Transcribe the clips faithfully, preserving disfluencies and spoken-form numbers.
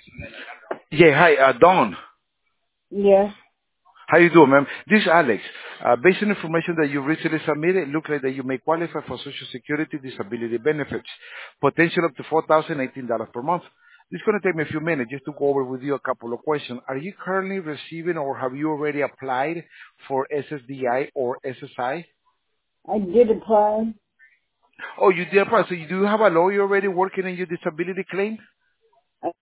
Yeah, hi, uh, Don. Yes, How you doing, ma'am? This is Alex. Uh, based on information that you recently submitted, it looks like that you may qualify for Social Security disability benefits, potential up to four thousand eighteen dollars per month. This is going to take me a few minutes just to go over with you a couple of questions. Are you currently receiving or have you already applied for S S D I or S S I? I did apply. Oh, you did apply. So you do have a lawyer already working on your disability claim? I,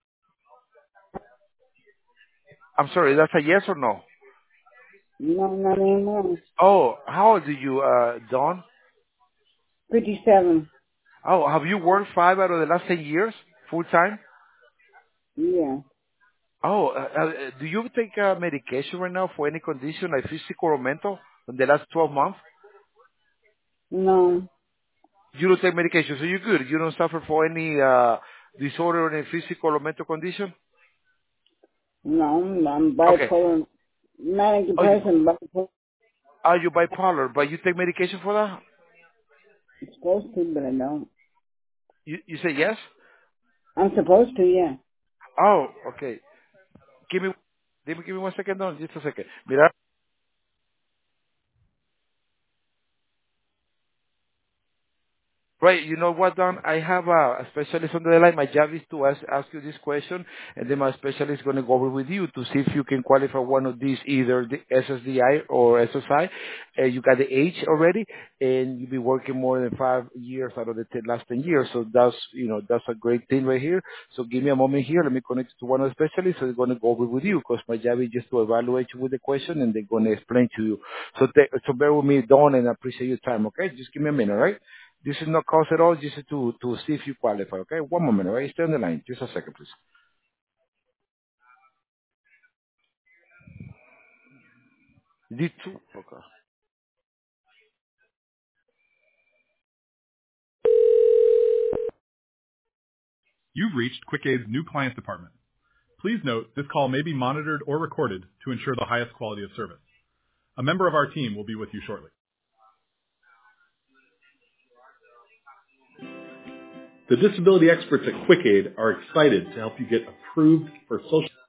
I'm sorry, that's a yes or no? no, not anymore. Oh, how old are you, uh, Don? fifty-seven. Oh, have you worked five out of the last ten years full time? Yeah. Oh, uh, uh, do you take uh, medication right now for any condition like physical or mental in the last twelve months? No, You don't take medication, so you're good. You don't suffer for any uh, disorder or any physical or mental condition? no, I'm, I'm Okay. bipolar. Manic Oh, you, depression, bipolar. are you bipolar, but you take medication for that? I'm supposed to, but I don't. You, you say yes? I'm supposed to, yeah. Oh, okay. Give me, give me, give me one second, Don. Just a second. Mira, right, you know what, Don? I have a, a specialist on the line. My job is to ask, ask you this question, and then my specialist is going to go over with you to see if you can qualify one of these, either the S S D I or S S I. Uh, you got the age already, and you've been working more than five years out of the ten, last ten years. So that's, you know, that's a great thing right here. So give me a moment here. Let me connect you to one of the specialists. So they're going to go over with you because my job is just to evaluate you with the question, and they're going to explain to you. So, ta- so bear with me, Don, and I appreciate your time. Okay, just give me a minute, all right? This is not cost at all. This is to to see if you qualify. Okay, one moment, all right? Stay on the line. Just a second, please. D two. Okay. You've reached QuickAid's new client department. Please note this call may be monitored or recorded to ensure the highest quality of service. A member of our team will be with you shortly. The disability experts at QuickAid are excited to help you get approved for social